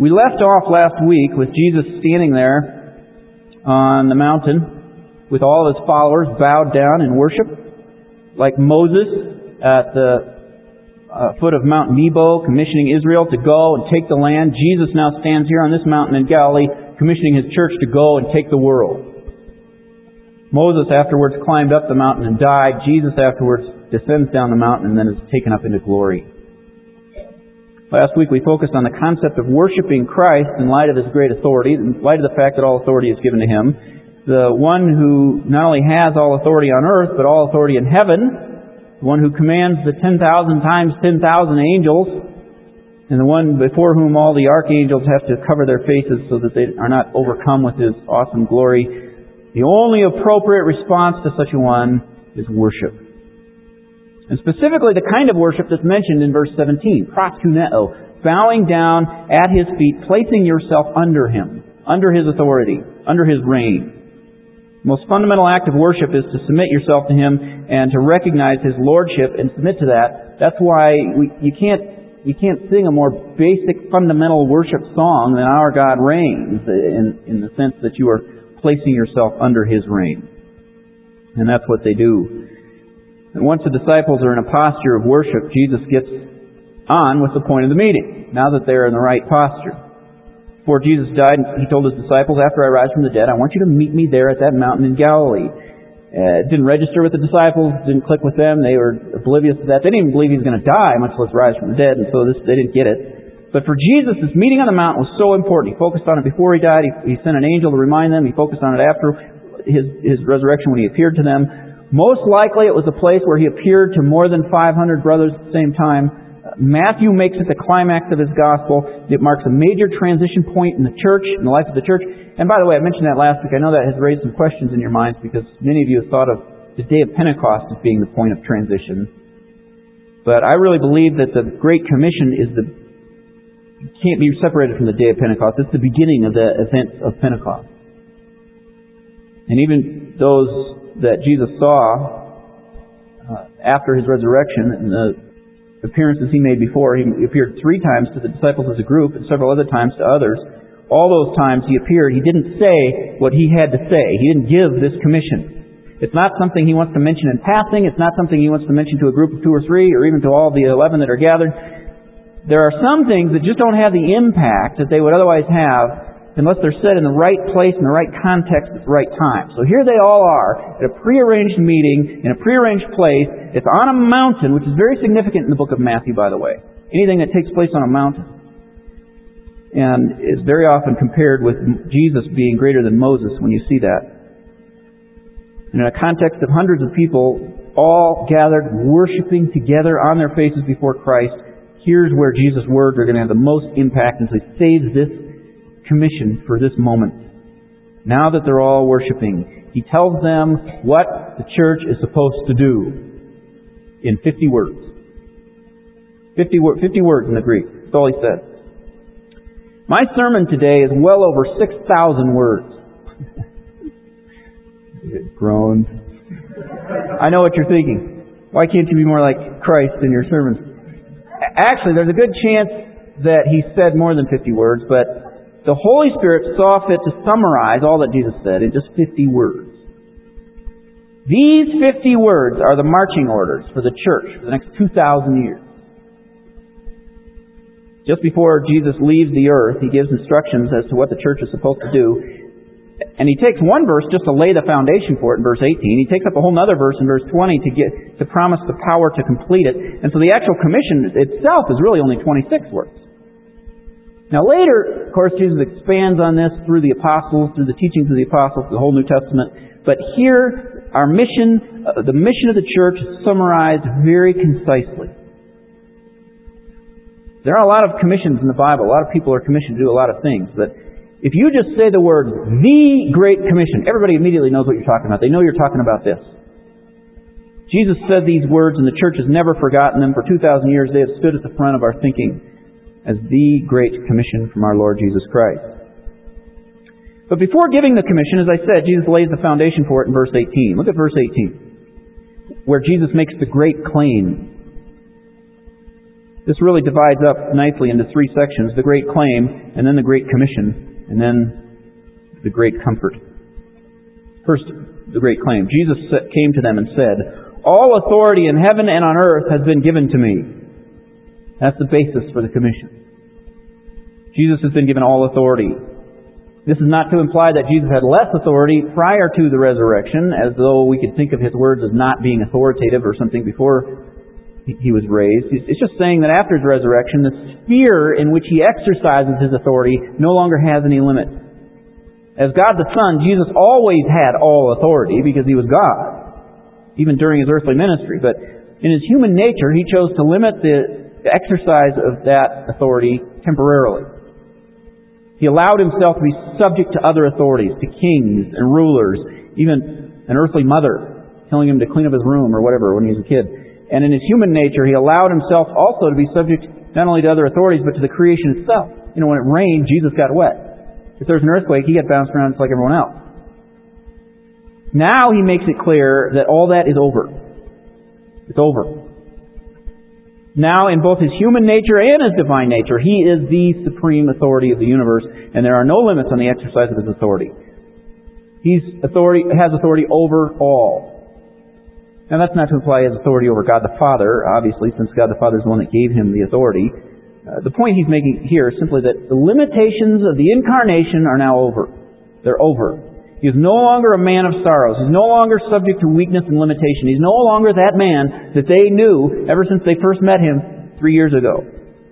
We left off last week with Jesus standing there on the mountain with all of his followers bowed down in worship, like Moses at the foot of Mount Nebo, commissioning Israel to go and take the land. Jesus now stands here on this mountain in Galilee, commissioning his church to go and take the world. Moses afterwards climbed up the mountain and died. Jesus afterwards descends down the mountain and then is taken up into glory. Last week we focused on the concept of worshiping Christ in light of his great authority, in light of the fact that all authority is given to him. The one who not only has all authority on earth, but all authority in heaven. The one who commands the 10,000 times 10,000 angels. And the one before whom all the archangels have to cover their faces so that they are not overcome with his awesome glory. The only appropriate response to such a one is worship. And specifically the kind of worship that's mentioned in verse 17, proskuneo, bowing down at his feet, placing yourself under him, under his authority, under his reign. The most fundamental act of worship is to submit yourself to him and to recognize his lordship and submit to that. That's why you can't sing a more basic fundamental worship song than Our God Reigns, in the sense that you are placing yourself under his reign. And that's what they do. And once the disciples are in a posture of worship, Jesus gets on with the point of the meeting, now that they're in the right posture. Before Jesus died, he told his disciples, after I rise from the dead, I want you to meet me there at that mountain in Galilee. It didn't register with the disciples, didn't click with them, they were oblivious to that. They didn't even believe he was going to die, much less rise from the dead, and so they didn't get it. But for Jesus, this meeting on the mountain was so important. He focused on it before he died, he sent an angel to remind them, he focused on it after his resurrection when he appeared to them. Most likely it was a place where he appeared to more than 500 brothers at the same time. Matthew makes it the climax of his gospel. It marks a major transition point in the church, in the life of the church. And by the way, I mentioned that last week. I know that has raised some questions in your minds because many of you have thought of the day of Pentecost as being the point of transition. But I really believe that the Great Commission can't be separated from the day of Pentecost. It's the beginning of the event of Pentecost. And even those that Jesus saw after his resurrection and the appearances he made before. He appeared 3 times to the disciples as a group and several other times to others. All those times he appeared, he didn't say what he had to say. He didn't give this commission. It's not something he wants to mention in passing. It's not something he wants to mention to a group of 2 or 3 or even to all the 11 that are gathered. There are some things that just don't have the impact that they would otherwise have unless they're said in the right place, in the right context, at the right time. So here they all are, at a prearranged meeting, in a prearranged place. It's on a mountain, which is very significant in the book of Matthew, by the way. Anything that takes place on a mountain. And is very often compared with Jesus being greater than Moses when you see that. And in a context of hundreds of people, all gathered, worshiping together on their faces before Christ, here's where Jesus' words are going to have the most impact, and so he saves this commission for this moment. Now that they're all worshiping, he tells them what the church is supposed to do in 50 words. 50 words in the Greek. That's all he said. My sermon today is well over 6,000 words. Groans. I know what you're thinking. Why can't you be more like Christ in your sermons? Actually, there's a good chance that he said more than 50 words, but the Holy Spirit saw fit to summarize all that Jesus said in just 50 words. These 50 words are the marching orders for the church for the next 2,000 years. Just before Jesus leaves the earth, he gives instructions as to what the church is supposed to do. And he takes one verse just to lay the foundation for it in verse 18. He takes up a whole other verse in verse 20 to promise the power to complete it. And so the actual commission itself is really only 26 words. Now later, of course, Jesus expands on this through the apostles, through the teachings of the apostles, the whole New Testament. But here, our mission, the mission of the church is summarized very concisely. There are a lot of commissions in the Bible. A lot of people are commissioned to do a lot of things. But if you just say the word, the Great Commission, everybody immediately knows what you're talking about. They know you're talking about this. Jesus said these words, and the church has never forgotten them. For 2,000 years, they have stood at the front of our thinking as the Great Commission from our Lord Jesus Christ. But before giving the commission, as I said, Jesus lays the foundation for it in verse 18. Look at verse 18, where Jesus makes the great claim. This really divides up nicely into three sections: the Great Claim, and then the Great Commission, and then the Great Comfort. First, the Great Claim. Jesus came to them and said, "All authority in heaven and on earth has been given to me." That's the basis for the commission. Jesus has been given all authority. This is not to imply that Jesus had less authority prior to the resurrection, as though we could think of His words as not being authoritative or something before He was raised. It's just saying that after His resurrection, the sphere in which He exercises His authority no longer has any limit. As God the Son, Jesus always had all authority because He was God, even during His earthly ministry. But in His human nature, He chose to limit the exercise of that authority temporarily. He allowed Himself to be subject to other authorities, to kings and rulers, even an earthly mother telling Him to clean up his room or whatever when he was a kid. And in His human nature, He allowed Himself also to be subject not only to other authorities, but to the creation itself. You know, when it rained, Jesus got wet. If there's an earthquake, He got bounced around just like everyone else. Now He makes it clear that all that is over. It's over. Now, in both His human nature and His divine nature, He is the supreme authority of the universe, and there are no limits on the exercise of His authority. He has authority over all. Now, that's not to imply He has authority over God the Father, obviously, since God the Father is the one that gave Him the authority. The point He's making here is simply that the limitations of the incarnation are now over. They're over. He is no longer a man of sorrows. He's no longer subject to weakness and limitation. He's no longer that man that they knew ever since they first met Him 3 years ago.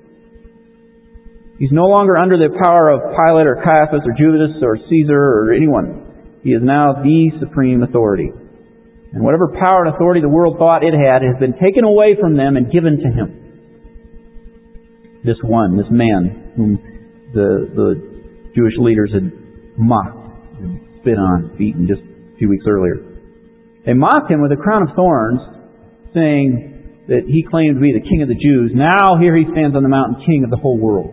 He's no longer under the power of Pilate or Caiaphas or Judas or Caesar or anyone. He is now the supreme authority. And whatever power and authority the world thought it had has been taken away from them and given to Him. This one, this man, whom the Jewish leaders had mocked and spit on, beaten just a few weeks earlier. They mocked Him with a crown of thorns, saying that He claimed to be the King of the Jews. Now here He stands on the mountain, King of the whole world.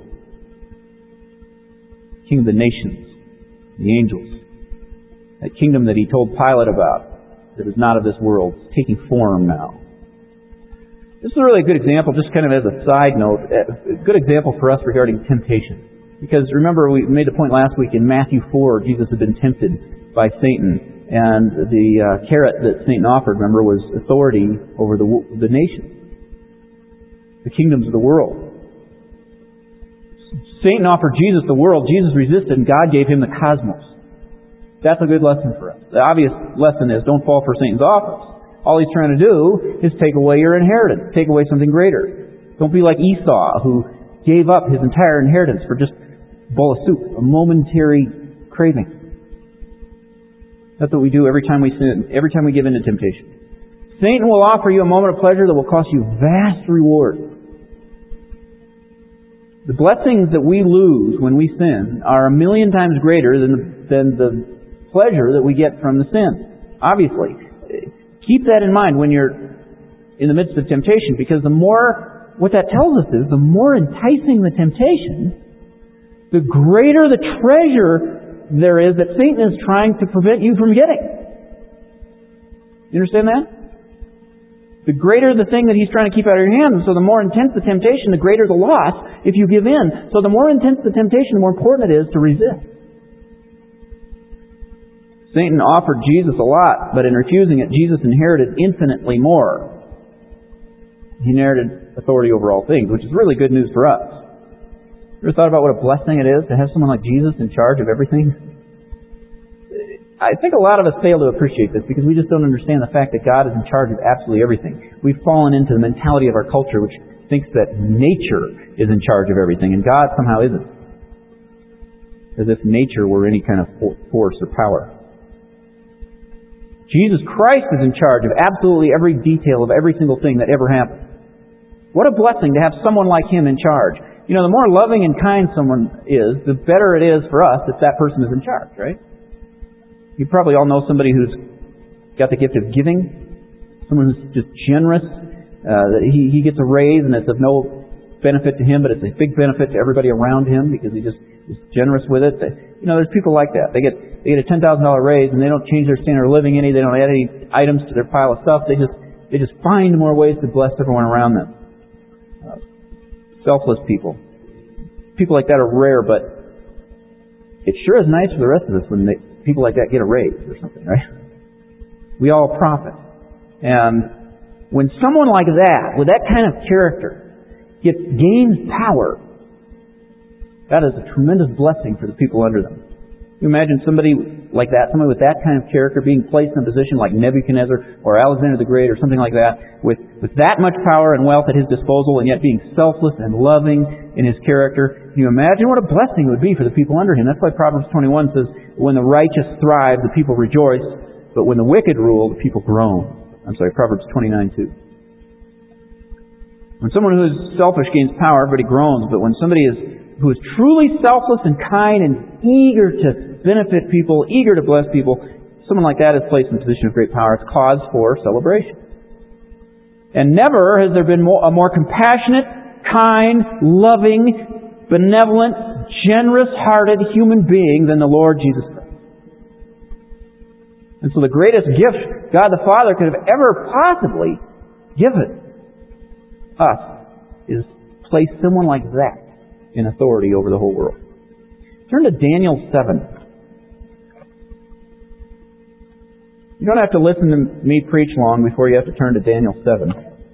King of the nations, the angels. That kingdom that He told Pilate about, that is not of this world, is taking form now. This is really a good example, just kind of as a side note, a good example for us regarding temptation. Because remember, we made the point last week in Matthew 4, Jesus had been tempted by Satan. And the carrot that Satan offered, remember, was authority over the nations, the kingdoms of the world. Satan offered Jesus the world. Jesus resisted, and God gave Him the cosmos. That's a good lesson for us. The obvious lesson is don't fall for Satan's offers. All he's trying to do is take away your inheritance, take away something greater. Don't be like Esau, who gave up his entire inheritance for just a bowl of soup, a momentary craving. That's what we do every time we sin, every time we give in to temptation. Satan will offer you a moment of pleasure that will cost you vast reward. The blessings that we lose when we sin are 1,000,000 times greater than the pleasure that we get from the sin. Obviously. Keep that in mind when you're in the midst of temptation, because what that tells us is the more enticing the temptation, the greater the treasure there is that Satan is trying to prevent you from getting. You understand that? The greater the thing that he's trying to keep out of your hand, so the more intense the temptation, the greater the loss if you give in. So the more intense the temptation, the more important it is to resist. Satan offered Jesus a lot, but in refusing it, Jesus inherited infinitely more. He inherited authority over all things, which is really good news for us. You ever thought about what a blessing it is to have someone like Jesus in charge of everything? I think a lot of us fail to appreciate this because we just don't understand the fact that God is in charge of absolutely everything. We've fallen into the mentality of our culture which thinks that nature is in charge of everything, and God somehow isn't. As if nature were any kind of force or power. Jesus Christ is in charge of absolutely every detail of every single thing that ever happened. What a blessing to have someone like Him in charge. You know, the more loving and kind someone is, the better it is for us if that person is in charge, right? You probably all know somebody who's got the gift of giving. Someone who's just generous. He gets a raise and it's of no benefit to him, but it's a big benefit to everybody around him because he just is generous with it. You know, there's people like that. They get a $10,000 raise and they don't change their standard of living any. They don't add any items to their pile of stuff. They just find more ways to bless everyone around them. selfless people. People like that are rare, but it sure is nice for the rest of us when people like that get a raise or something, right? We all profit. And when someone like that, with that kind of character, gains power, that is a tremendous blessing for the people under them. You imagine somebody like that, somebody with that kind of character being placed in a position like Nebuchadnezzar or Alexander the Great or something like that, with that much power and wealth at his disposal, and yet being selfless and loving in his character. Can you imagine what a blessing it would be for the people under him? That's why Proverbs 21 says, when the righteous thrive, the people rejoice, but when the wicked rule, the people groan. Proverbs 29:2. When someone who is selfish gains power, everybody groans, but when somebody who is truly selfless and kind and eager to benefit people, eager to bless people, someone like that is placed in a position of great power. It's cause for celebration. And never has there been a more compassionate, kind, loving, benevolent, generous-hearted human being than the Lord Jesus Christ. And so the greatest gift God the Father could have ever possibly given us is place someone like that in authority over the whole world. Turn to Daniel 7. You don't have to listen to me preach long before you have to turn to Daniel 7.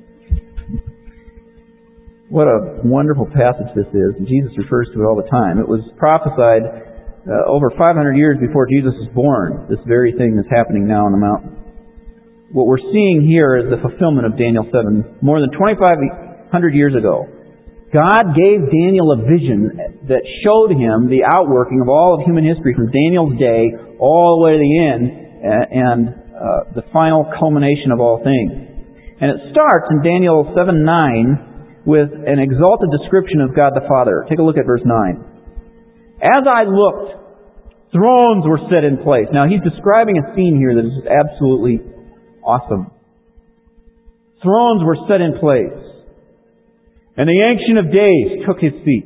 What a wonderful passage this is, and Jesus refers to it all the time. It was prophesied over 500 years before Jesus was born, this very thing that's happening now on the mountain. What we're seeing here is the fulfillment of Daniel 7. More than 2,500 years ago, God gave Daniel a vision that showed him the outworking of all of human history from Daniel's day all the way to the end and the final culmination of all things. And it starts in Daniel 7:9 with an exalted description of God the Father. Take a look at verse 9. As I looked, thrones were set in place. Now he's describing a scene here that is just absolutely awesome. Thrones were set in place. And the Ancient of Days took his seat.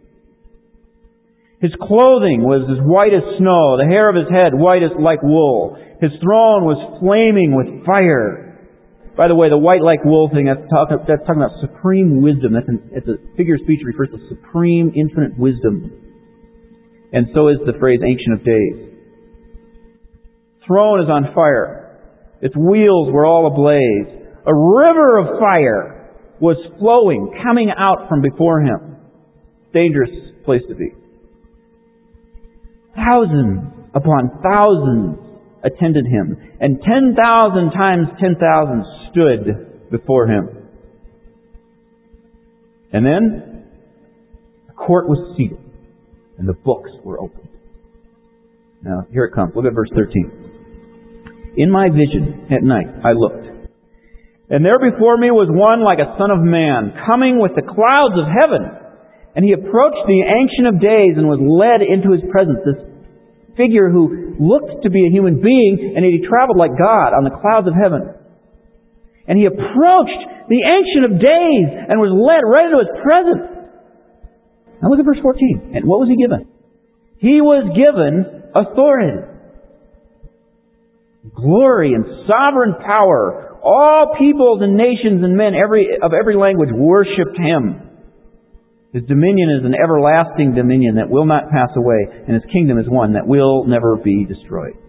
His clothing was as white as snow, the hair of his head white as like wool. His throne was flaming with fire. By the way, the white like wool thing, that's talking about supreme wisdom. It's a figure of speech that refers to supreme, infinite wisdom. And so is the phrase Ancient of Days. Throne is on fire. Its wheels were all ablaze. A river of fire was flowing, coming out from before him. Dangerous place to be. Thousands upon thousands attended him, and 10,000 times 10,000 stood before him. And then the court was seated, and the books were opened. Now, here it comes. Look at verse 13. In my vision at night, I looked, and there before me was one like a son of man, coming with the clouds of heaven. And he approached the Ancient of Days and was led into his presence. This figure who looked to be a human being, and he traveled like God on the clouds of heaven. And he approached the Ancient of Days and was led right into his presence. Now look at verse 14. And what was he given? He was given authority, glory, and sovereign power. All peoples and nations and men of every language worshipped him. His dominion is an everlasting dominion that will not pass away, and his kingdom is one that will never be destroyed.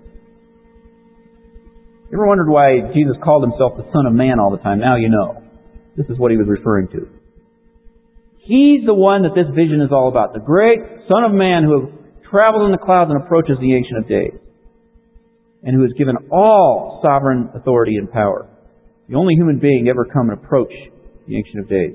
You ever wondered why Jesus called himself the Son of Man all the time? Now you know. This is what he was referring to. He's the one that this vision is all about. The great Son of Man who travels in the clouds and approaches the Ancient of Days, and who is given all sovereign authority and power. The only human being to ever come and approach the Ancient of Days.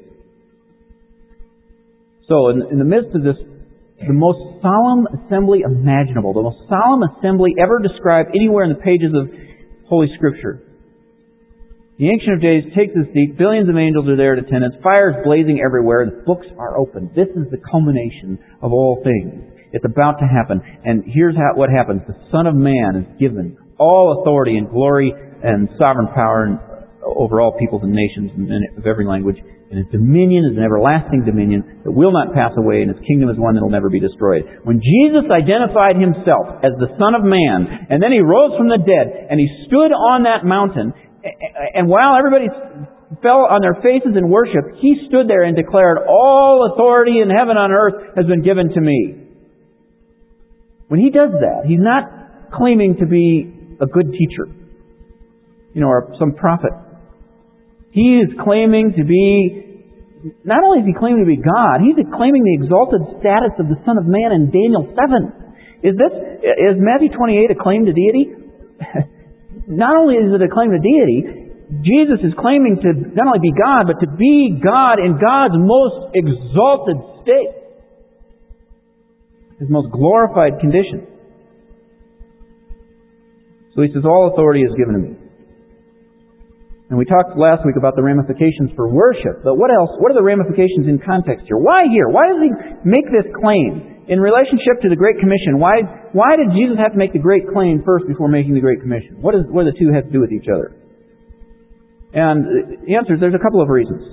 So, in the midst of this, the most solemn assembly imaginable, the most solemn assembly ever described anywhere in the pages of Holy Scripture, the Ancient of Days takes his seat, billions of angels are there in attendance, fire is blazing everywhere, the books are open. This is the culmination of all things. It's about to happen. And here's what happens. The Son of Man is given all authority and glory and sovereign power over all peoples and nations and of every language. And his dominion is an everlasting dominion that will not pass away, and his kingdom is one that will never be destroyed. When Jesus identified himself as the Son of Man, and then he rose from the dead, and he stood on that mountain, and while everybody's fell on their faces in worship, He stood there and declared, "All authority in heaven and on earth has been given to me." When He does that, He's not claiming to be a good teacher, or some prophet. He is claiming to be, not only is He claiming to be God, He's claiming the exalted status of the Son of Man in Daniel 7. Is Matthew 28 a claim to deity? Not only is it a claim to deity, Jesus is claiming to not only be God, but to be God in God's most exalted state. His most glorified condition. So He says, "All authority is given to me." And we talked last week about the ramifications for worship. But what else? What are the ramifications in context here? Why here? Why does He make this claim? In relationship to the Great Commission, why did Jesus have to make the great claim first before making the Great Commission? What do the two have to do with each other? And the answer is there's a couple of reasons.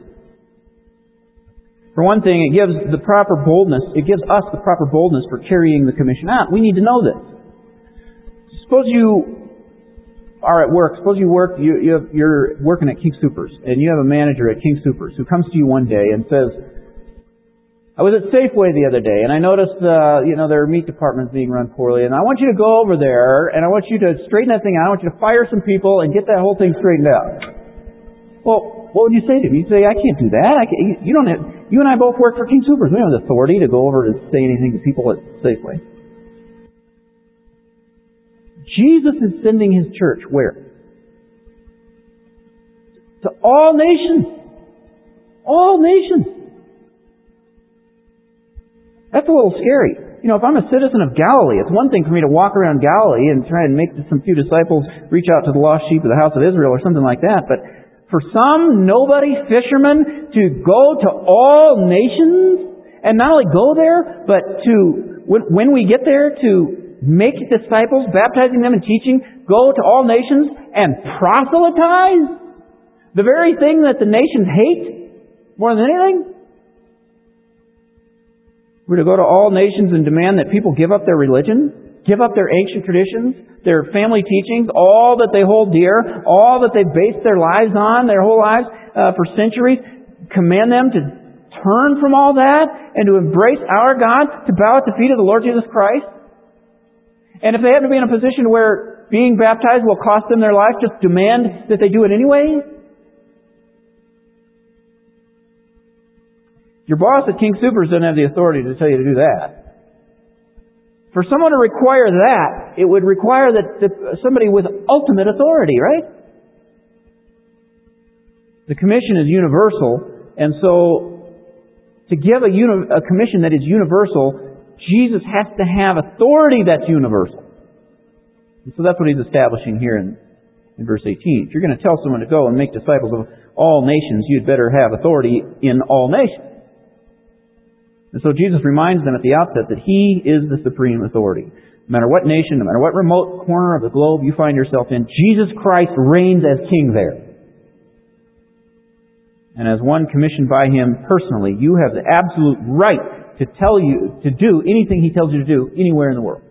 For one thing, it gives the proper boldness. It gives us the proper boldness for carrying the commission out. We need to know this. Suppose you are at work. Suppose you're working at King Soopers, and you have a manager at King Soopers who comes to you one day and says, "I was at Safeway the other day, and I noticed, their meat department's being run poorly, and I want you to go over there, and I want you to straighten that thing out. I want you to fire some people and get that whole thing straightened out." Well, what would you say to him? You'd say, "I can't do that. You and I both work for King Soopers. We don't have the authority to go over and say anything to people at Safeway." Jesus is sending His church where? To all nations. All nations. That's a little scary. If I'm a citizen of Galilee, it's one thing for me to walk around Galilee and try and make some few disciples reach out to the lost sheep of the house of Israel or something like that. But for some nobody fisherman to go to all nations, and not only go there, but to, when we get there, to make disciples, baptizing them and teaching, go to all nations and proselytize, the very thing that the nations hate more than anything. We're to go to all nations and demand that people give up their religion, give up their ancient traditions, their family teachings, all that they hold dear, all that they based their lives on, their whole lives for centuries. Command them to turn from all that and to embrace our God, to bow at the feet of the Lord Jesus Christ. And if they happen to be in a position where being baptized will cost them their life, just demand that they do it anyway. Your boss at King Soopers doesn't have the authority to tell you to do that. For someone to require that, it would require that somebody with ultimate authority, right? The commission is universal, and so to give a commission that is universal, Jesus has to have authority that's universal. And so that's what He's establishing here in verse 18. If you're going to tell someone to go and make disciples of all nations, you'd better have authority in all nations. And so Jesus reminds them at the outset that He is the supreme authority. No matter what nation, no matter what remote corner of the globe you find yourself in, Jesus Christ reigns as King there. And as one commissioned by Him personally, you have the absolute right to do anything He tells you to do anywhere in the world.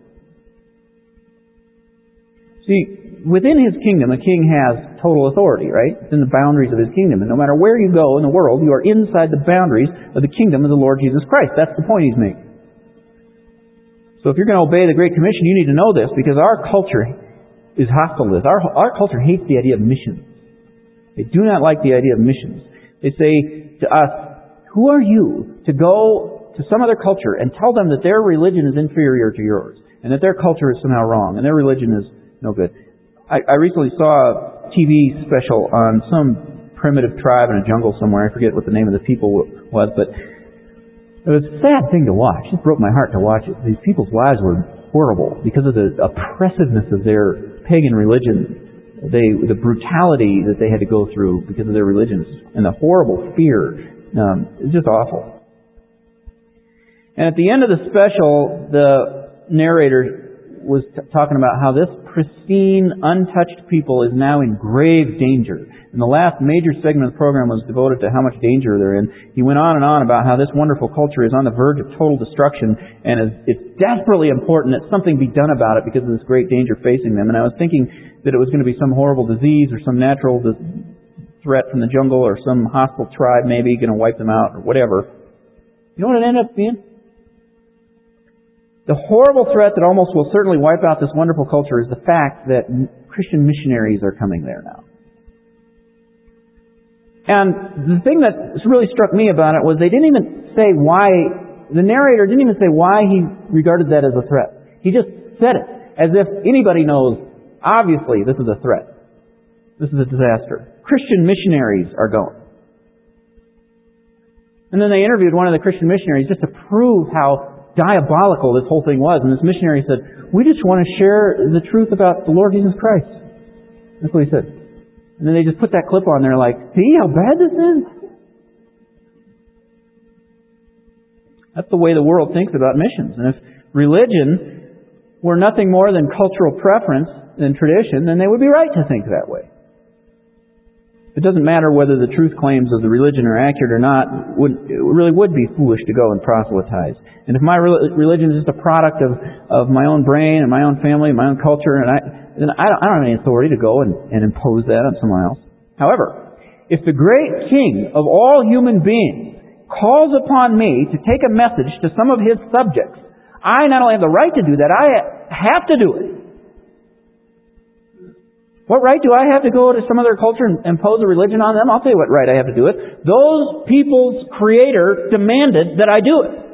See, within His kingdom, a king has total authority, right? It's in the boundaries of His kingdom. And no matter where you go in the world, you are inside the boundaries of the kingdom of the Lord Jesus Christ. That's the point He's making. So if you're going to obey the Great Commission, you need to know this, because our culture is hostile to this. Our culture hates the idea of missions. They do not like the idea of missions. They say to us, "Who are you to go to some other culture and tell them that their religion is inferior to yours, and that their culture is somehow wrong, and their religion is no good?" I recently saw a TV special on some primitive tribe in a jungle somewhere. I forget what the name of the people was, but it was a sad thing to watch. It broke my heart to watch it. These people's lives were horrible because of the oppressiveness of their pagan religion. The brutality that they had to go through because of their religions, and the horrible fear. It's just awful. And at the end of the special, the narrator was talking about how this pristine, untouched people is now in grave danger. And the last major segment of the program was devoted to how much danger they're in. He went on and on about how this wonderful culture is on the verge of total destruction, and it's desperately important that something be done about it because of this great danger facing them. And I was thinking that it was going to be some horrible disease or some natural threat from the jungle or some hostile tribe maybe going to wipe them out or whatever. You know what it ended up being? The horrible threat that almost will certainly wipe out this wonderful culture is the fact that Christian missionaries are coming there now. And the thing that really struck me about it was they didn't even say why, the narrator didn't even say why he regarded that as a threat. He just said it as if anybody knows, obviously this is a threat. This is a disaster. Christian missionaries are going. And then they interviewed one of the Christian missionaries just to prove how diabolical this whole thing was. And this missionary said, we just want to share the truth about the Lord Jesus Christ. That's what he said. And then they just put that clip on there like, see how bad this is? That's the way the world thinks about missions. And if religion were nothing more than cultural preference and tradition, then they would be right to think that way. It doesn't matter whether the truth claims of the religion are accurate or not. It really would be foolish to go and proselytize. And if my religion is just a product of my own brain and my own family and my own culture, then I don't have any authority to go and impose that on someone else. However, if the great King of all human beings calls upon me to take a message to some of His subjects, I not only have the right to do that, I have to do it. What right do I have to go to some other culture and impose a religion on them? I'll tell you what right I have to do it. Those people's Creator demanded that I do it.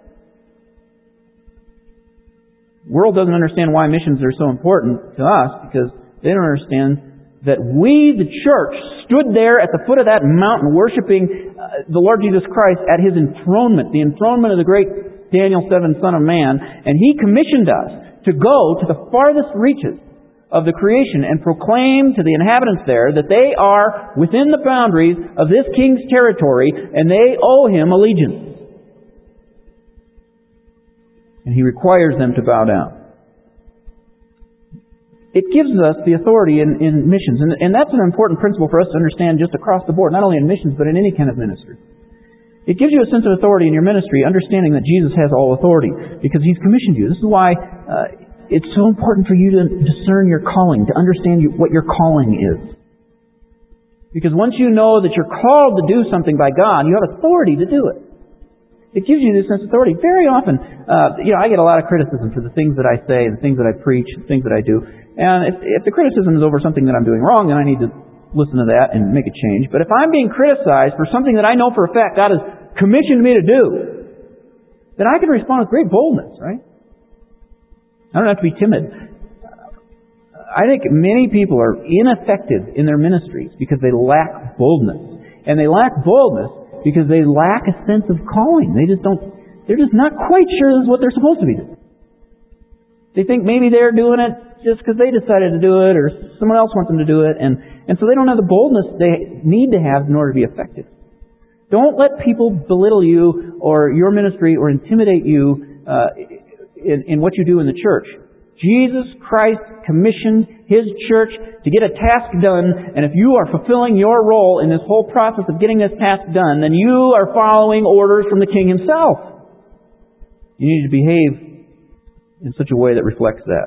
The world doesn't understand why missions are so important to us because they don't understand that we, the church, stood there at the foot of that mountain worshiping the Lord Jesus Christ at His enthronement, the enthronement of the great Daniel 7 Son of Man, and He commissioned us to go to the farthest reaches of the creation and proclaim to the inhabitants there that they are within the boundaries of this king's territory and they owe him allegiance. And he requires them to bow down. It gives us the authority in missions, and that's an important principle for us to understand just across the board, not only in missions but in any kind of ministry. It gives you a sense of authority in your ministry, understanding that Jesus has all authority because He's commissioned you. This is why it's so important for you to discern your calling, to understand what your calling is. Because once you know that you're called to do something by God, you have authority to do it. It gives you this sense of authority. Very often, I get a lot of criticism for the things that I say, the things that I preach, the things that I do. And if the criticism is over something that I'm doing wrong, then I need to listen to that and make a change. But if I'm being criticized for something that I know for a fact God has commissioned me to do, then I can respond with great boldness, right? I don't have to be timid. I think many people are ineffective in their ministries because they lack boldness. And they lack boldness because they lack a sense of calling. They're just not quite sure this is what they're supposed to be doing. They think maybe they're doing it just because they decided to do it or someone else wants them to do it. And so they don't have the boldness they need to have in order to be effective. Don't let people belittle you or your ministry or intimidate you in what you do in the church. Jesus Christ commissioned His church to get a task done, and if you are fulfilling your role in this whole process of getting this task done, then you are following orders from the King Himself. You need to behave in such a way that reflects that.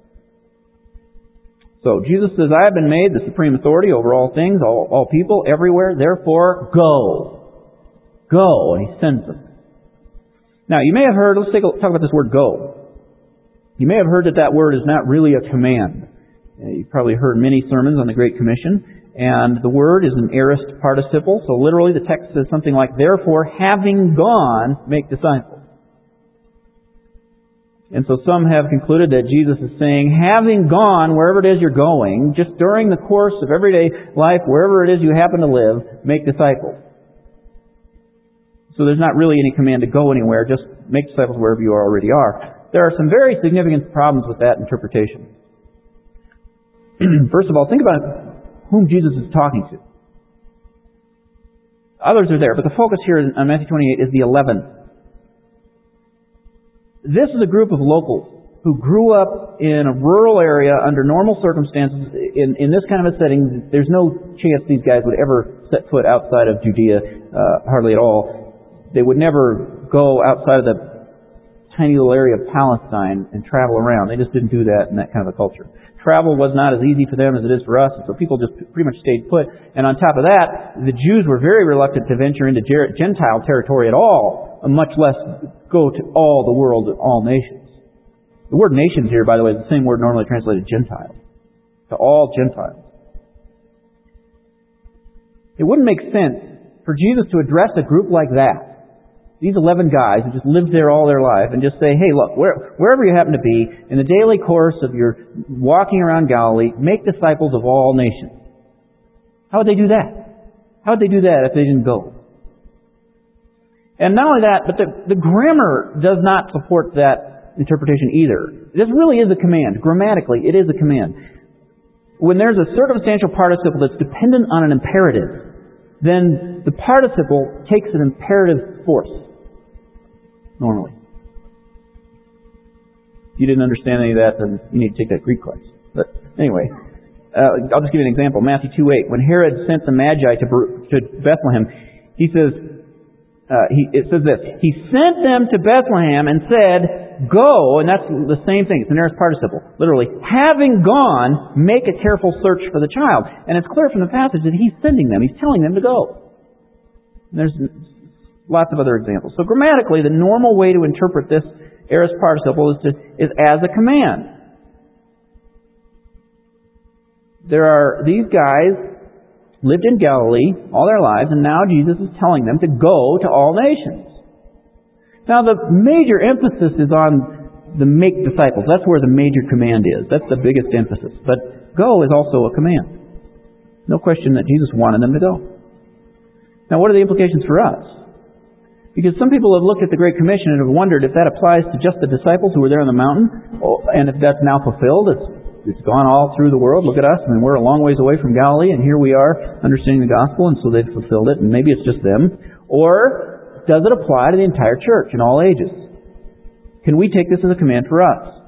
So, Jesus says, I have been made the supreme authority over all things, all people, everywhere, therefore, go. Go, and He sends them. Now, you may have heard, let's talk about this word go. You may have heard that word is not really a command. You've probably heard many sermons on the Great Commission, and the word is an aorist participle, so literally the text says something like, therefore, having gone, make disciples. And so some have concluded that Jesus is saying, having gone wherever it is you're going, just during the course of everyday life, wherever it is you happen to live, make disciples. So there's not really any command to go anywhere, just make disciples wherever you already are. There are some very significant problems with that interpretation. First of all, think about whom Jesus is talking to. Others are there, but the focus here on Matthew 28 is the 11. This is a group of locals who grew up in a rural area under normal circumstances in this kind of a setting. There's no chance these guys would ever set foot outside of Judea, hardly at all. They would never go outside of the tiny little area of Palestine and travel around. They just didn't do that in that kind of a culture. Travel was not as easy for them as it is for us, and so people just pretty much stayed put. And on top of that, the Jews were very reluctant to venture into Gentile territory at all, much less go to all the world, all nations. The word nations here, by the way, is the same word normally translated Gentiles. To all Gentiles. It wouldn't make sense for Jesus to address a group like that, these 11 guys who just lived there all their life, and just say, hey, look, wherever you happen to be, in the daily course of your walking around Galilee, make disciples of all nations. How would they do that? How would they do that if they didn't go? And not only that, but the grammar does not support that interpretation either. This really is a command. Grammatically, it is a command. When there's a circumstantial participle that's dependent on an imperative, then the participle takes an imperative force. Normally. If you didn't understand any of that, then you need to take that Greek class. But anyway, I'll just give you an example. Matthew 2:8. When Herod sent the Magi to Bethlehem, he says, it says this, he sent them to Bethlehem and said, go, and that's the same thing. It's the nearest participle. Literally, having gone, make a careful search for the child. And it's clear from the passage that he's sending them. He's telling them to go. And there's lots of other examples. So grammatically, the normal way to interpret this aorist participle is as a command. These guys lived in Galilee all their lives, and now Jesus is telling them to go to all nations. Now the major emphasis is on the make disciples. That's where the major command is. That's the biggest emphasis. But go is also a command. No question that Jesus wanted them to go. Now what are the implications for us? Because some people have looked at the Great Commission and have wondered if that applies to just the disciples who were there on the mountain, and if that's now fulfilled. It's gone all through the world. Look at us. I mean, we're a long ways away from Galilee, and here we are understanding the gospel, and so they've fulfilled it, and maybe it's just them. Or does it apply to the entire church in all ages? Can we take this as a command for us?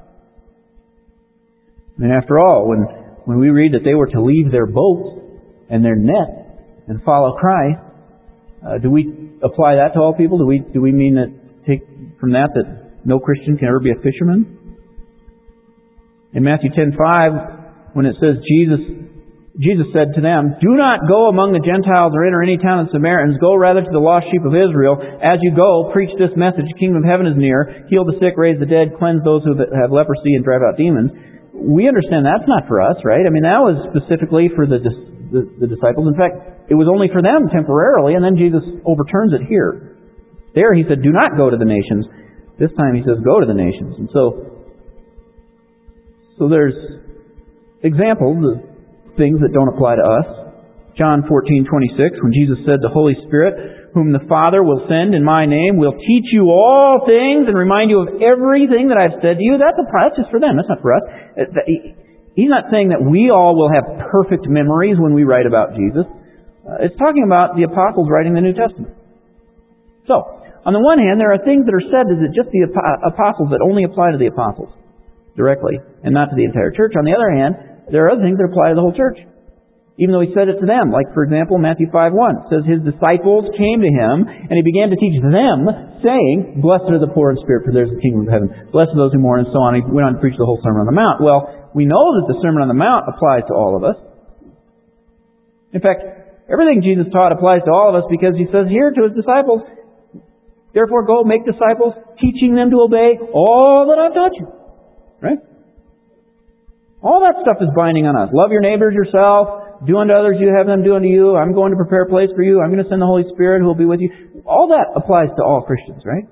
I mean, after all, when we read that they were to leave their boats and their net and follow Christ, do we apply that to all people? Do we mean that take from that no Christian can ever be a fisherman? In Matthew 10:5, when it says Jesus said to them, do not go among the Gentiles or enter any town of the Samaritans. Go rather to the lost sheep of Israel. As you go, preach this message. The kingdom of heaven is near. Heal the sick, raise the dead, cleanse those who have leprosy, and drive out demons. We understand that's not for us, right? I mean, that was specifically for the disciples. In fact, it was only for them temporarily, and then Jesus overturns it here. There he said, do not go to the nations. This time he says, go to the nations. And so there's examples of things that don't apply to us. John 14:26, when Jesus said, the Holy Spirit, whom the Father will send in my name, will teach you all things and remind you of everything that I've said to you. That's just for them. That's not for us. He's not saying that we all will have perfect memories when we write about Jesus. It's talking about the apostles writing the New Testament. So, on the one hand, there are things that are said as just the apostles that only apply to the apostles directly, and not to the entire church. On the other hand, there are other things that apply to the whole church, even though he said it to them. Like, for example, Matthew 5:1 says, his disciples came to him, and he began to teach them, saying, blessed are the poor in spirit, for theirs is the kingdom of heaven. Blessed are those who mourn, and so on. He went on to preach the whole Sermon on the Mount. Well, we know that the Sermon on the Mount applies to all of us. In fact, everything Jesus taught applies to all of us, because he says here to his disciples, therefore go make disciples, teaching them to obey all that I've taught you. Right? All that stuff is binding on us. Love your neighbors yourself. Do unto others you have them do unto you. I'm going to prepare a place for you. I'm going to send the Holy Spirit who will be with you. All that applies to all Christians, right?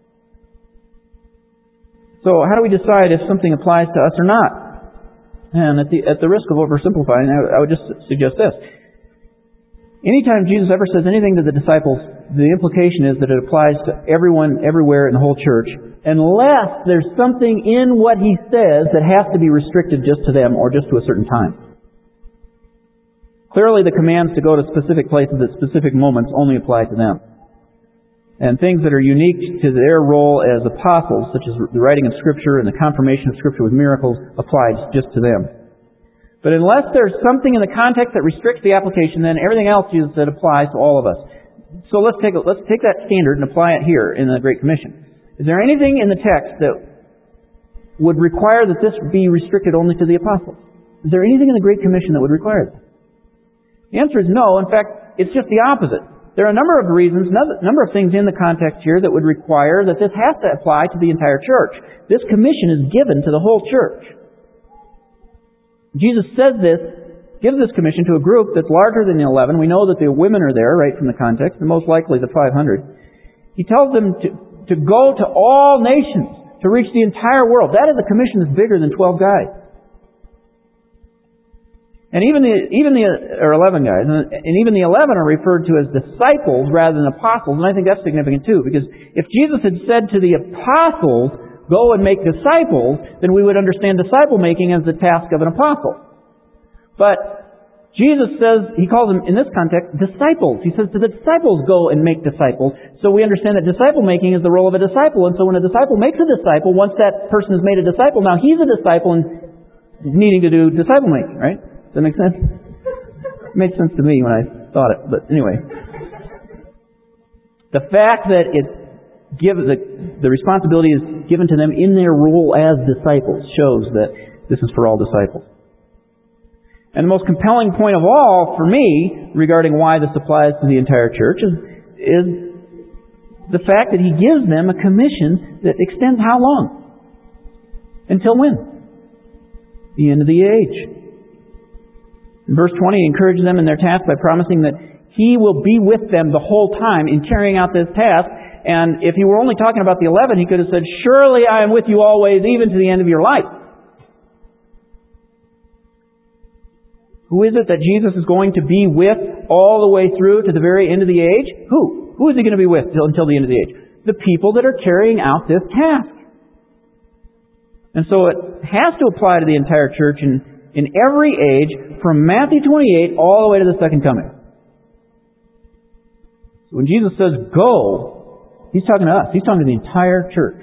So how do we decide if something applies to us or not? And at the risk of oversimplifying, I would just suggest this. Anytime Jesus ever says anything to the disciples, the implication is that it applies to everyone, everywhere in the whole church, unless there's something in what he says that has to be restricted just to them or just to a certain time. Clearly the commands to go to specific places at specific moments only apply to them. And things that are unique to their role as apostles, such as the writing of Scripture and the confirmation of Scripture with miracles, apply just to them. But unless there's something in the context that restricts the application, then everything else Jesus said applies to all of us. So let's take that standard and apply it here in the Great Commission. Is there anything in the text that would require that this be restricted only to the apostles? Is there anything in the Great Commission that would require that? The answer is no. In fact, it's just the opposite. There are a number of reasons, a number of things in the context here that would require that this has to apply to the entire church. This commission is given to the whole church. Jesus says this, gives this commission to a group that's larger than the 11. We know that the women are there, right from the context, and most likely the 500. He tells them to go to all nations, to reach the entire world. That is a commission that's bigger than 12 guys. And even the 11 guys, and even the 11 are referred to as disciples rather than apostles, and I think that's significant too, because if Jesus had said to the apostles, go and make disciples, then we would understand disciple making as the task of an apostle. But Jesus says, He calls them, in this context, disciples. He says to the disciples, go and make disciples. So we understand that disciple making is the role of a disciple. And so when a disciple makes a disciple, once that person has made a disciple, now he's a disciple and needing to do disciple making, right? Does that make sense? It made sense to me when I thought it. But anyway. The fact that the responsibility is given to them in their role as disciples shows that this is for all disciples. And the most compelling point of all for me regarding why this applies to the entire church is the fact that He gives them a commission that extends how long? Until when? The end of the age. In verse 20, He encourages them in their task by promising that He will be with them the whole time in carrying out this task. And if He were only talking about the 11, He could have said, surely I am with you always, even to the end of your life. Who is it that Jesus is going to be with all the way through to the very end of the age? Who? Who is He going to be with until the end of the age? The people that are carrying out this task. And so it has to apply to the entire church in every age, from Matthew 28 all the way to the second coming. So when Jesus says go, He's talking to us. He's talking to the entire church.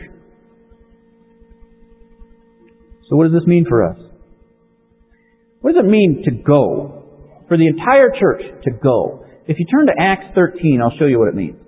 So what does this mean for us? What does it mean to go? For the entire church to go. If you turn to Acts 13, I'll show you what it means.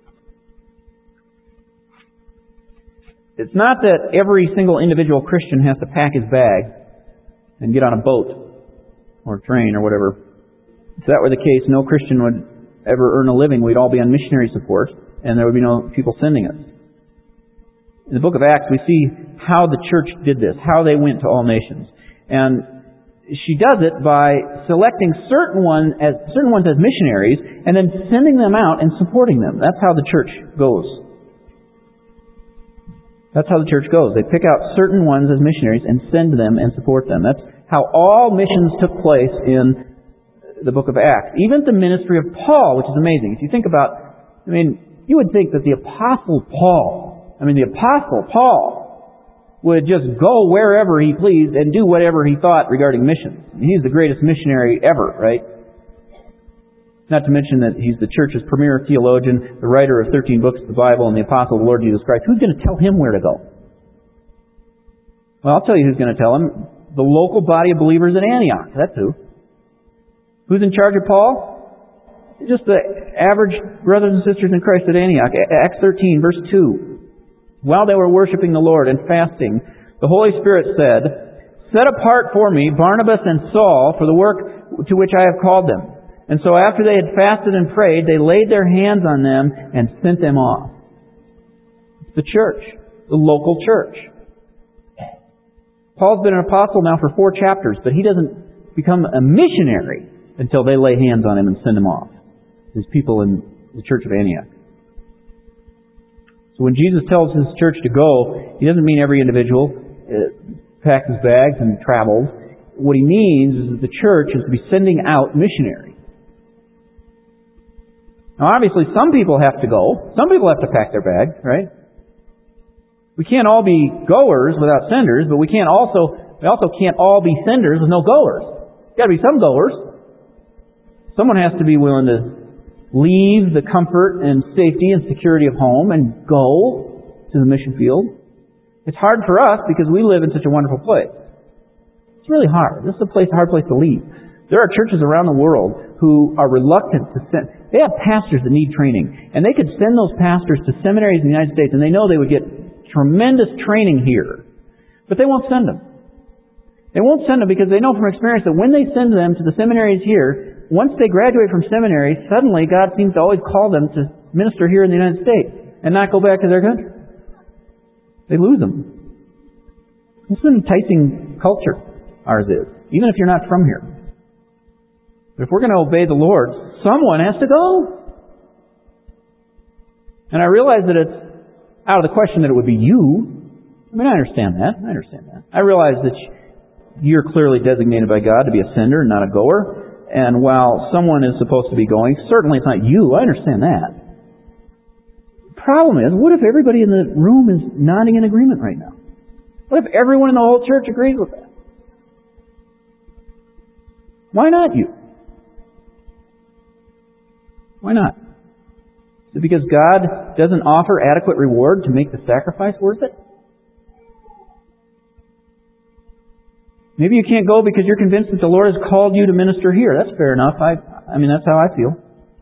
It's not that every single individual Christian has to pack his bag and get on a boat or a train or whatever. If that were the case, no Christian would ever earn a living. We'd all be on missionary support, and there would be no people sending us. In the book of Acts, we see how the church did this, how they went to all nations. And she does it by selecting certain ones as missionaries and then sending them out and supporting them. That's how the church goes. That's how the church goes. They pick out certain ones as missionaries and send them and support them. That's how all missions took place in the book of Acts. Even the ministry of Paul, which is amazing. If you think about, you would think that the Apostle Paul would just go wherever he pleased and do whatever he thought regarding missions. He's the greatest missionary ever, right? Not to mention that he's the church's premier theologian, the writer of 13 books of the Bible, and the apostle of the Lord Jesus Christ. Who's going to tell him where to go? Well, I'll tell you who's going to tell him. The local body of believers at Antioch. That's who. Who's in charge of Paul? Just the average brothers and sisters in Christ at Antioch. Acts 13, verse 2. While they were worshiping the Lord and fasting, the Holy Spirit said, set apart for me Barnabas and Saul for the work to which I have called them. And so after they had fasted and prayed, they laid their hands on them and sent them off. It's the church, the local church. Paul's been an apostle now for 4 chapters, but he doesn't become a missionary until they lay hands on him and send him off. His people in the church of Antioch. So when Jesus tells His church to go, He doesn't mean every individual packs his bags and travels. What He means is that the church is to be sending out missionaries. Now obviously some people have to go. Some people have to pack their bags, right? We can't all be goers without senders, but we also can't all be senders with no goers. There's got to be some goers. Someone has to be willing to leave the comfort and safety and security of home and go to the mission field. It's hard for us because we live in such a wonderful place. It's really hard. This is a hard place to leave. There are churches around the world who are reluctant to send. They have pastors that need training, and they could send those pastors to seminaries in the United States, and they know they would get tremendous training here. But they won't send them. They won't send them because they know from experience that when they send them to the seminaries here, once they graduate from seminary, suddenly God seems to always call them to minister here in the United States and not go back to their country. They lose them. It's an enticing culture, ours is, even if you're not from here. But if we're going to obey the Lord, someone has to go. And I realize that it's out of the question that it would be you. I mean, I understand that. I realize that you're clearly designated by God to be a sender and not a goer. And while someone is supposed to be going, certainly it's not you. I understand that. The problem is, what if everybody in the room is nodding in agreement right now? What if everyone in the whole church agrees with that? Why not you? Why not? Is it because God doesn't offer adequate reward to make the sacrifice worth it? Maybe you can't go because you're convinced that the Lord has called you to minister here. That's fair enough. I mean, that's how I feel.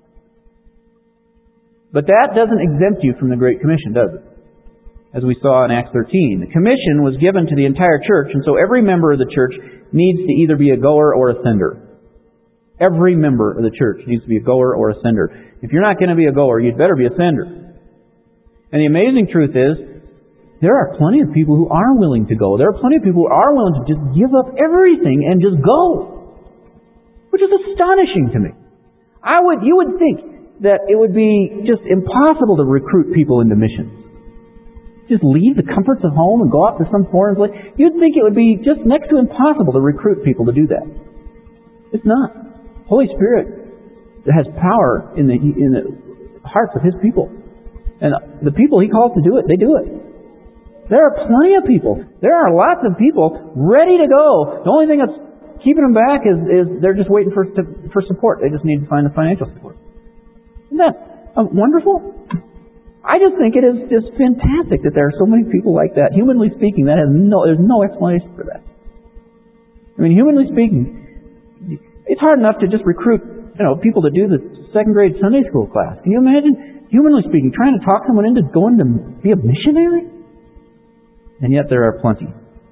But that doesn't exempt you from the Great Commission, does it? As we saw in Acts 13. The commission was given to the entire church, and so every member of the church needs to either be a goer or a sender. Every member of the church needs to be a goer or a sender. If you're not going to be a goer, you'd better be a sender. And the amazing truth is, there are plenty of people who are willing to go. There are plenty of people who are willing to just give up everything and just go. Which is astonishing to me. You would think that it would be just impossible to recruit people into missions. Just leave the comforts of home and go out to some foreign place. You'd think it would be just next to impossible to recruit people to do that. It's not. Holy Spirit has power in the hearts of His people. And the people He calls to do it, they do it. There are plenty of people. There are lots of people ready to go. The only thing that's keeping them back is they're just waiting for support. They just need to find the financial support. Isn't that wonderful? I just think it is just fantastic that there are so many people like that. Humanly speaking, there's no explanation for that. I mean, humanly speaking, it's hard enough to just recruit, people to do the second grade Sunday school class. Can you imagine, humanly speaking, trying to talk someone into going to be a missionary? And yet there are plenty.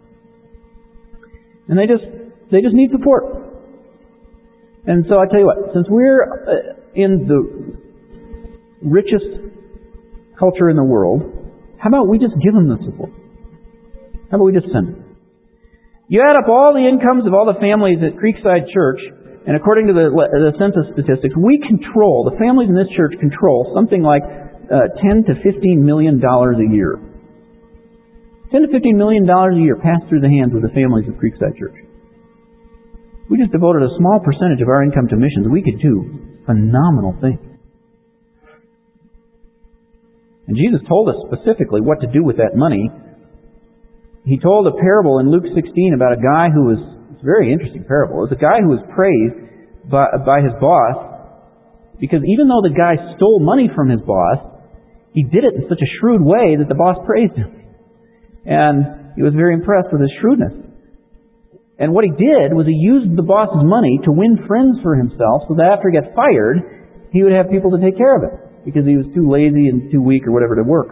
And they just need support. And so I tell you what, since we're in the richest culture in the world, how about we just give them the support? How about we just send them? You add up all the incomes of all the families at Creekside Church, and according to the census statistics, the families in this church control something like $10 to $15 million a year. $10 to $15 million a year pass through the hands of the families of Creekside Church. We just devoted a small percentage of our income to missions. We could do phenomenal things. And Jesus told us specifically what to do with that money. He told a parable in Luke 16 about a guy who was, it's a very interesting parable. It was a guy who was praised by his boss because even though the guy stole money from his boss, he did it in such a shrewd way that the boss praised him. And he was very impressed with his shrewdness. And what he did was he used the boss's money to win friends for himself so that after he got fired, he would have people to take care of it because he was too lazy and too weak or whatever to work.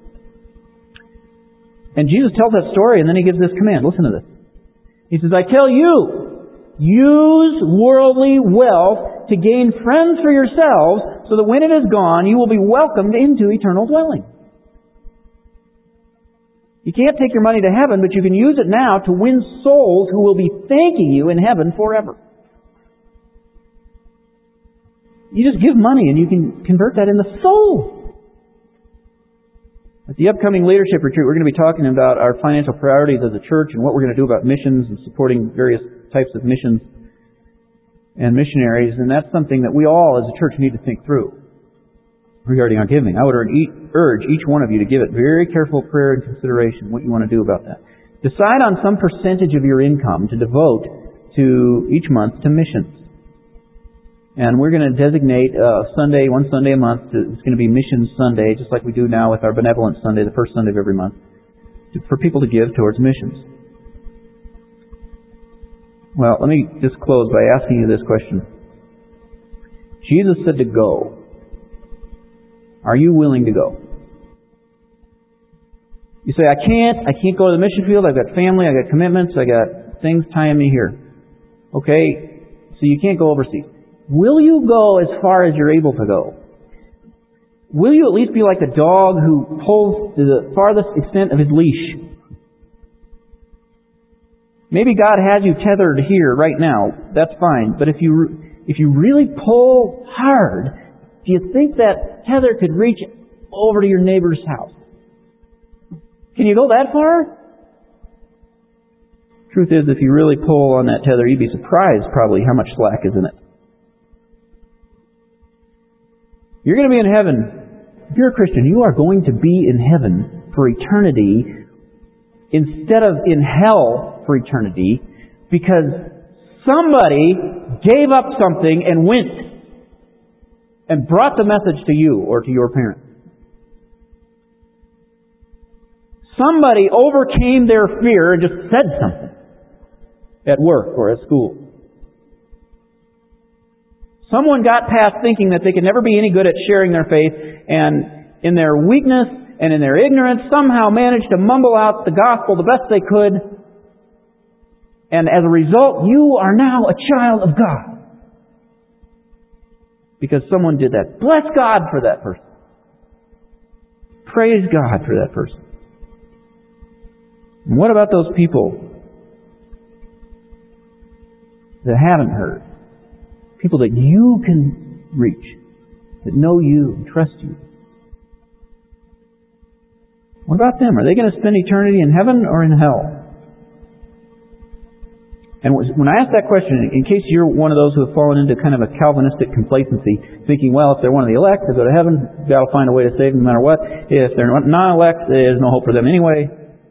And Jesus tells that story and then He gives this command. Listen to this. He says, I tell you, use worldly wealth to gain friends for yourselves so that when it is gone, you will be welcomed into eternal dwelling. You can't take your money to heaven, but you can use it now to win souls who will be thanking you in heaven forever. You just give money and you can convert that into souls. At the upcoming leadership retreat, we're going to be talking about our financial priorities as a church and what we're going to do about missions and supporting various types of missions and missionaries. And that's something that we all as a church need to think through regarding our giving. I would urge each one of you to give it very careful prayer and consideration what you want to do about that. Decide on some percentage of your income to devote to each month to missions. And we're going to designate one Sunday a month. It's going to be Missions Sunday, just like we do now with our Benevolent Sunday, the first Sunday of every month, for people to give towards missions. Well, let me just close by asking you this question. Jesus said to go. Are you willing to go? You say, I can't go to the mission field, I've got family, I've got commitments, I've got things tying me here. Okay, so you can't go overseas. Will you go as far as you're able to go? Will you at least be like the dog who pulls to the farthest extent of his leash? Maybe God has you tethered here right now. That's fine. But if you really pull hard, do you think that tether could reach over to your neighbor's house? Can you go that far? Truth is, if you really pull on that tether, you'd be surprised probably how much slack is in it. You're going to be in heaven. If you're a Christian, you are going to be in heaven for eternity instead of in hell for eternity, because somebody gave up something and went and brought the message to you or to your parents. Somebody overcame their fear and just said something at work or at school. Someone got past thinking that they could never be any good at sharing their faith, and in their weakness and in their ignorance somehow managed to mumble out the gospel the best they could. And as a result, you are now a child of God. Because someone did that. Bless God for that person. Praise God for that person. And what about those people that haven't heard? People that you can reach, that know you and trust you. What about them? Are they going to spend eternity in heaven or in hell? And when I ask that question, in case you're one of those who have fallen into kind of a Calvinistic complacency, thinking, well, if they're one of the elect, they'll go to heaven, God will find a way to save them no matter what. If they're not elect, there's no hope for them anyway.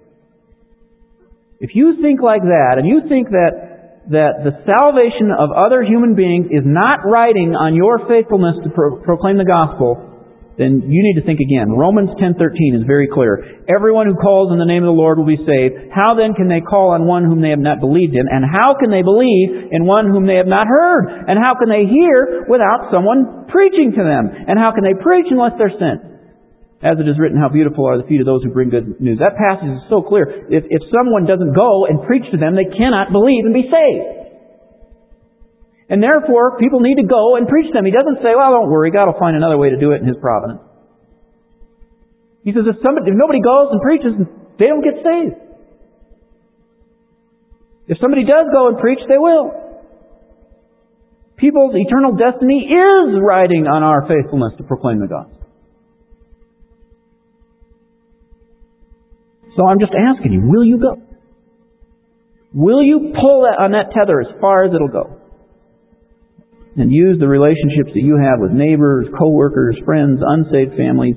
If you think like that, and you think that the salvation of other human beings is not riding on your faithfulness to proclaim the gospel, then you need to think again. Romans 10:13 is very clear. Everyone who calls in the name of the Lord will be saved. How then can they call on one whom they have not believed in? And how can they believe in one whom they have not heard? And how can they hear without someone preaching to them? And how can they preach unless they're sent? As it is written, how beautiful are the feet of those who bring good news. That passage is so clear. If someone doesn't go and preach to them, they cannot believe and be saved. And therefore, people need to go and preach to them. He doesn't say, well, don't worry, God will find another way to do it in His providence. He says if nobody goes and preaches, they don't get saved. If somebody does go and preach, they will. People's eternal destiny is riding on our faithfulness to proclaim the gospel. So I'm just asking you, will you go? Will you pull on that tether as far as it'll go? And use the relationships that you have with neighbors, co-workers, friends, unsaved families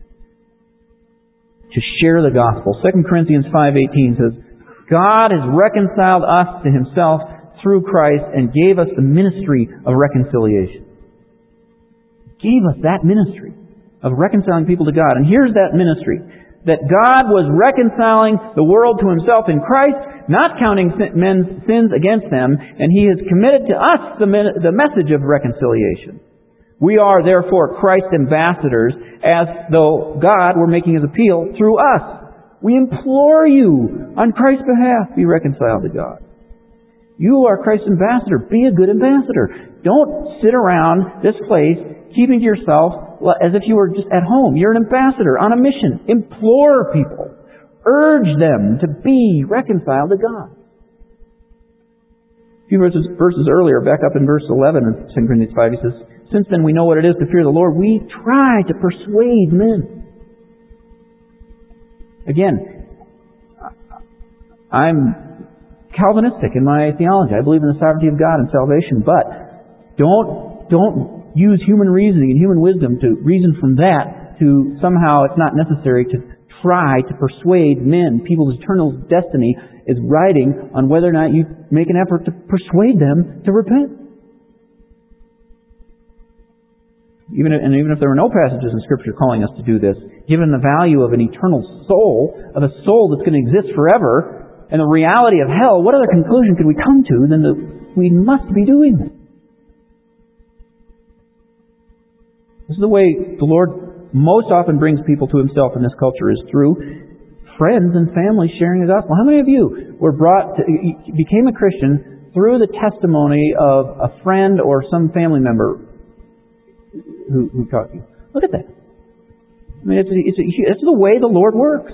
to share the gospel. 2 Corinthians 5:18 says, God has reconciled us to Himself through Christ and gave us the ministry of reconciliation. Gave us that ministry of reconciling people to God. And here's that ministry. That God was reconciling the world to Himself in Christ, not counting men's sins against them, and He has committed to us the message of reconciliation. We are therefore Christ's ambassadors, as though God were making His appeal through us. We implore you, on Christ's behalf, be reconciled to God. You are Christ's ambassador. Be a good ambassador. Don't sit around this place keeping to yourself as if you were just at home. You're an ambassador on a mission. Implore people. Urge them to be reconciled to God. A few verses earlier, back up in verse 11 of 2 Corinthians 5, he says, since then we know what it is to fear the Lord, we try to persuade men. Again, I'm Calvinistic in my theology. I believe in the sovereignty of God and salvation, but don't use human reasoning and human wisdom to reason from that to somehow it's not necessary to try to persuade men. People's eternal destiny is riding on whether or not you make an effort to persuade them to repent. Even if there were no passages in Scripture calling us to do this, given the value of an eternal soul, of a soul that's going to exist forever, and the reality of hell, what other conclusion could we come to than that we must be doing this? This is the way the Lord most often brings people to Himself in this culture, is through friends and family sharing the gospel. How many of you became a Christian through the testimony of a friend or some family member who taught you? Look at that. I mean, it's the way the Lord works.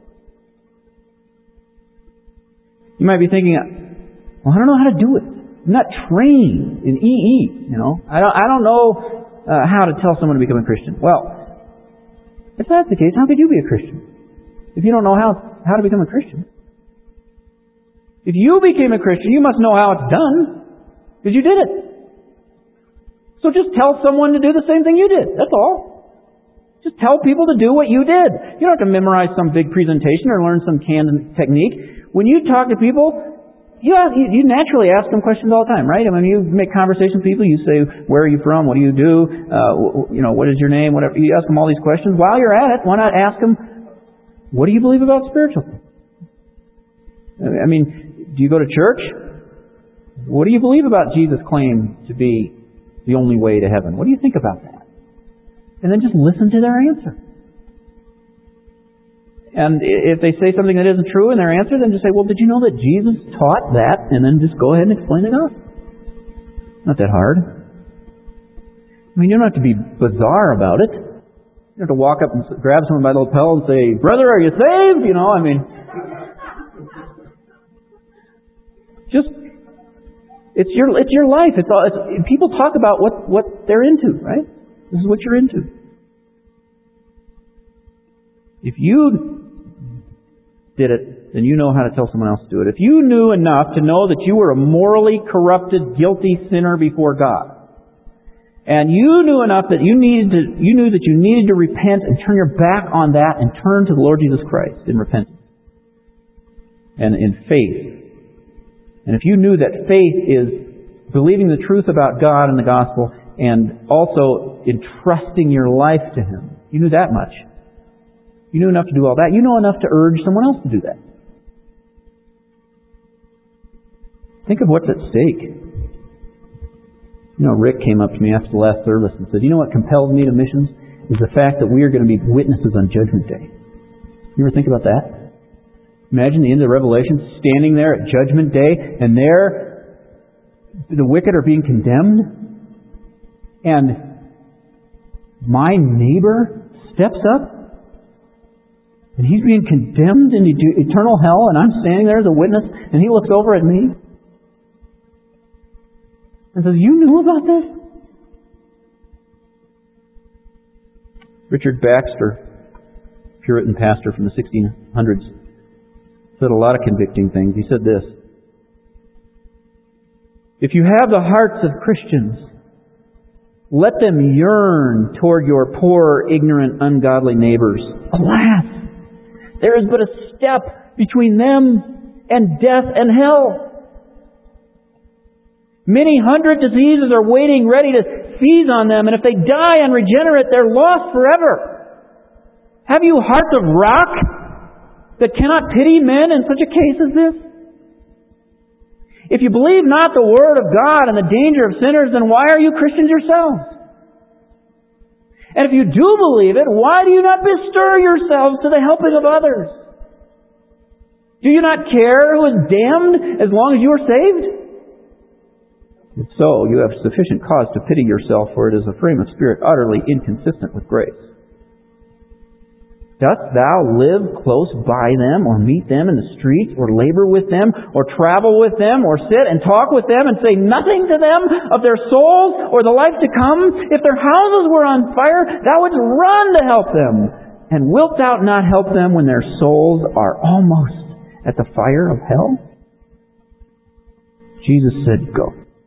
You might be thinking, well, I don't know how to do it. I'm not trained in EE, I don't know how to tell someone to become a Christian. Well, if that's the case, how could you be a Christian? If you don't know how to become a Christian. If you became a Christian, you must know how it's done, because you did it. So just tell someone to do the same thing you did. That's all. Just tell people to do what you did. You don't have to memorize some big presentation or learn some canned technique. When you talk to people, you naturally ask them questions all the time, right? I mean, you make conversation with people, you say, where are you from? What do you do? What is your name? Whatever. You ask them all these questions. While you're at it, why not ask them, what do you believe about spiritual things? I mean, do you go to church? What do you believe about Jesus' claim to be the only way to heaven? What do you think about that? And then just listen to their answer. And if they say something that isn't true in their answer, then just say, well, did you know that Jesus taught that? And then just go ahead and explain it up. Not that hard. I mean, you don't have to be bizarre about it. You don't have to walk up and grab someone by the lapel and say, brother, are you saved? Just, it's your life. People talk about what they're into, right? This is what you're into. If you did it, then you know how to tell someone else to do it. If you knew enough to know that you were a morally corrupted, guilty sinner before God, and you knew enough that you knew that you needed to repent and turn your back on that and turn to the Lord Jesus Christ in repentance and in faith. And if you knew that faith is believing the truth about God and the gospel and also entrusting your life to Him, you knew that much. You knew enough to do all that. You know enough to urge someone else to do that. Think of what's at stake. Rick came up to me after the last service and said, you know what compels me to missions? Is the fact that we are going to be witnesses on Judgment Day. You ever think about that? Imagine the end of Revelation, standing there at Judgment Day, and there the wicked are being condemned, and my neighbor steps up, and he's being condemned into eternal hell, and I'm standing there as a witness, and he looks over at me and says, you knew about this? Richard Baxter, Puritan pastor from the 1600s, said a lot of convicting things. He said this: if you have the hearts of Christians, let them yearn toward your poor, ignorant, ungodly neighbors. Alas! There is but a step between them and death and hell. Many hundred diseases are waiting ready to seize on them, and if they die unregenerate, they're lost forever. Have you hearts of rock that cannot pity men in such a case as this? If you believe not the Word of God and the danger of sinners, then why are you Christians yourselves? And if you do believe it, why do you not bestir yourselves to the helping of others? Do you not care who is damned as long as you are saved? If so, you have sufficient cause to pity yourself, for it is a frame of spirit utterly inconsistent with grace. Dost thou live close by them, or meet them in the streets, or labor with them, or travel with them, or sit and talk with them, and say nothing to them of their souls or the life to come? If their houses were on fire, thou wouldst run to help them. And wilt thou not help them when their souls are almost at the fire of hell? Jesus said, go.